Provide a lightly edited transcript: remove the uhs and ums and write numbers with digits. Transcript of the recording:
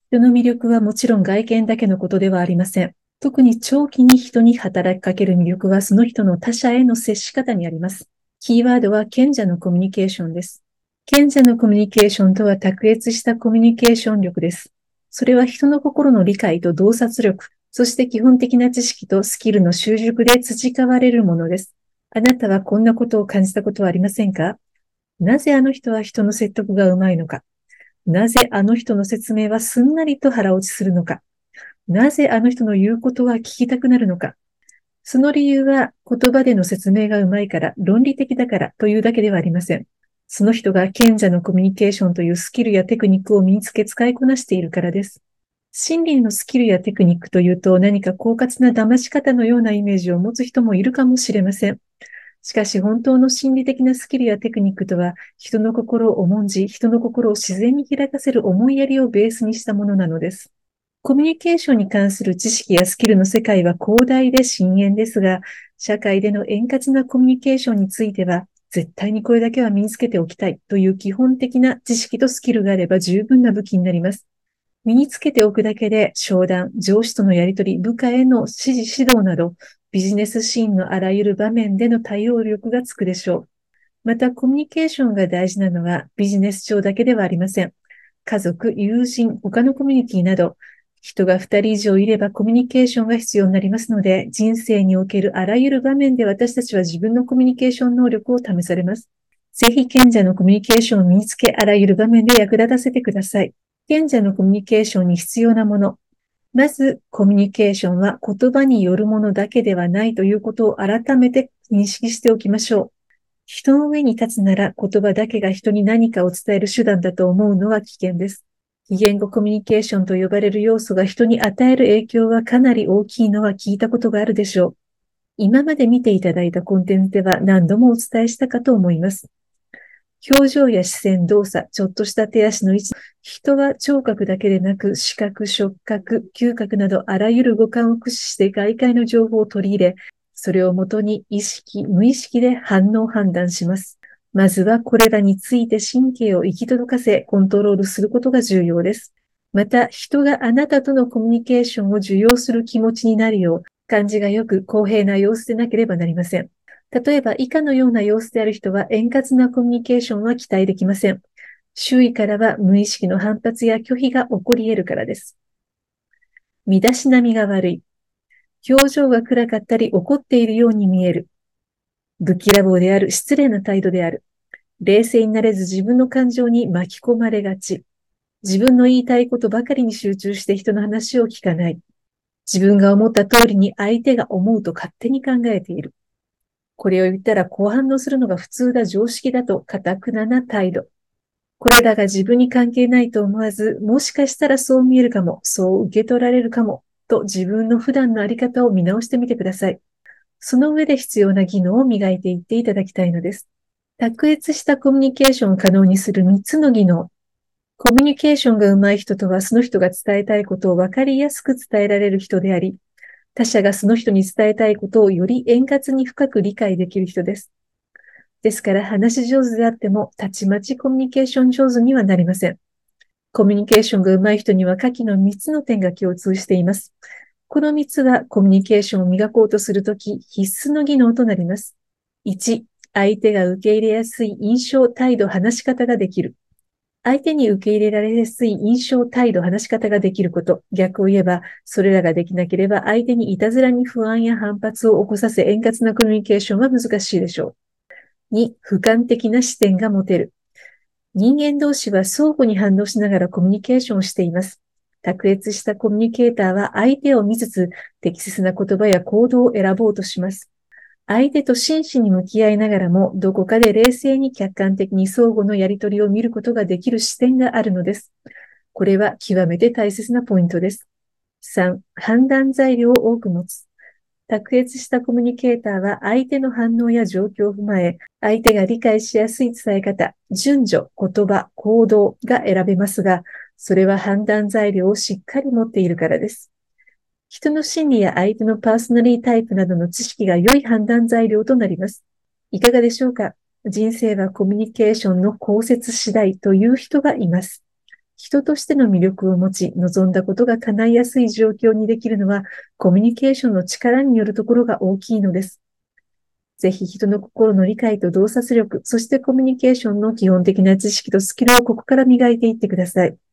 人の魅力はもちろん外見だけのことではありません。特に長期に人に働きかける魅力はその人の他者への接し方にあります。キーワードは賢者のコミュニケーションです。賢者のコミュニケーションとは卓越したコミュニケーション力です。それは人の心の理解と洞察力、そして基本的な知識とスキルの習熟で培われるものです。あなたはこんなことを感じたことはありませんか？なぜあの人は人の説得がうまいのか？なぜあの人の説明はすんなりと腹落ちするのか？なぜあの人の言うことは聞きたくなるのか？その理由は言葉での説明がうまいから、論理的だからというだけではありません。その人が賢者のコミュニケーションというスキルやテクニックを身につけ使いこなしているからです。心理のスキルやテクニックというと何か狡猾な騙し方のようなイメージを持つ人もいるかもしれません。しかし本当の心理的なスキルやテクニックとは、人の心を重んじ、人の心を自然に開かせる思いやりをベースにしたものなのです。コミュニケーションに関する知識やスキルの世界は広大で深淵ですが、社会での円滑なコミュニケーションについては、絶対にこれだけは身につけておきたいという基本的な知識とスキルがあれば十分な武器になります。身につけておくだけで、商談、上司とのやりとり、部下への指示指導など、ビジネスシーンのあらゆる場面での対応力がつくでしょう。また、コミュニケーションが大事なのはビジネス上だけではありません。家族、友人、他のコミュニティなど、人が2人以上いればコミュニケーションが必要になりますので、人生におけるあらゆる場面で私たちは自分のコミュニケーション能力を試されます。ぜひ賢者のコミュニケーションを身につけ、あらゆる場面で役立たせてください。賢者のコミュニケーションに必要なもの。まず、コミュニケーションは言葉によるものだけではないということを改めて認識しておきましょう。人の上に立つなら言葉だけが人に何かを伝える手段だと思うのは危険です。非言語コミュニケーションと呼ばれる要素が人に与える影響はかなり大きいのは聞いたことがあるでしょう。今まで見ていただいたコンテンツでは何度もお伝えしたかと思います。表情や視線、動作、ちょっとした手足の位置。人は聴覚だけでなく、視覚、触覚、嗅覚などあらゆる五感を駆使して外界の情報を取り入れ、それをもとに意識、無意識で反応判断します。まずはこれらについて神経を行き届かせ、コントロールすることが重要です。また、人があなたとのコミュニケーションを受容する気持ちになるよう、感じがよく公平な様子でなければなりません。例えば、以下のような様子である人は円滑なコミュニケーションは期待できません。周囲からは無意識の反発や拒否が起こり得るからです。身だしなみが悪い。表情が暗かったり怒っているように見える。ぶっきらぼうである。失礼な態度である。冷静になれず自分の感情に巻き込まれがち。自分の言いたいことばかりに集中して人の話を聞かない。自分が思った通りに相手が思うと勝手に考えている。これを言ったらこう反応するのが普通だ、常識だと堅くなな態度。これらが自分に関係ないと思わず、もしかしたらそう見えるかも、そう受け取られるかも、と自分の普段のあり方を見直してみてください。その上で必要な技能を磨いていっていただきたいのです。卓越したコミュニケーションを可能にする3つの技能。コミュニケーションが上手い人とはその人が伝えたいことを分かりやすく伝えられる人であり、他者がその人に伝えたいことをより円滑に深く理解できる人です。ですから話し上手であっても、たちまちコミュニケーション上手にはなりません。コミュニケーションが上手い人には下記の3つの点が共通しています。この3つはコミュニケーションを磨こうとするとき必須の技能となります。1、相手が受け入れやすい印象、態度、話し方ができる。相手に受け入れられやすい印象、態度、話し方ができること。逆を言えば、それらができなければ相手にいたずらに不安や反発を起こさせ円滑なコミュニケーションは難しいでしょう。2、俯瞰的な視点が持てる。人間同士は相互に反応しながらコミュニケーションをしています。卓越したコミュニケーターは相手を見つつ適切な言葉や行動を選ぼうとします。相手と真摯に向き合いながらも、どこかで冷静に客観的に相互のやりとりを見ることができる視点があるのです。これは極めて大切なポイントです。3、判断材料を多く持つ。卓越したコミュニケーターは相手の反応や状況を踏まえ、相手が理解しやすい伝え方、順序、言葉、行動が選べますが、それは判断材料をしっかり持っているからです。人の心理や相手のパーソナリータイプなどの知識が良い判断材料となります。いかがでしょうか？人生はコミュニケーションの公設次第という人がいます。 人としての魅力を持ち、望んだことが叶いやすい状況にできるのは、コミュニケーションの力によるところが大きいのです。ぜひ人の心の理解と洞察力、そしてコミュニケーションの基本的な知識とスキルをここから磨いていってください。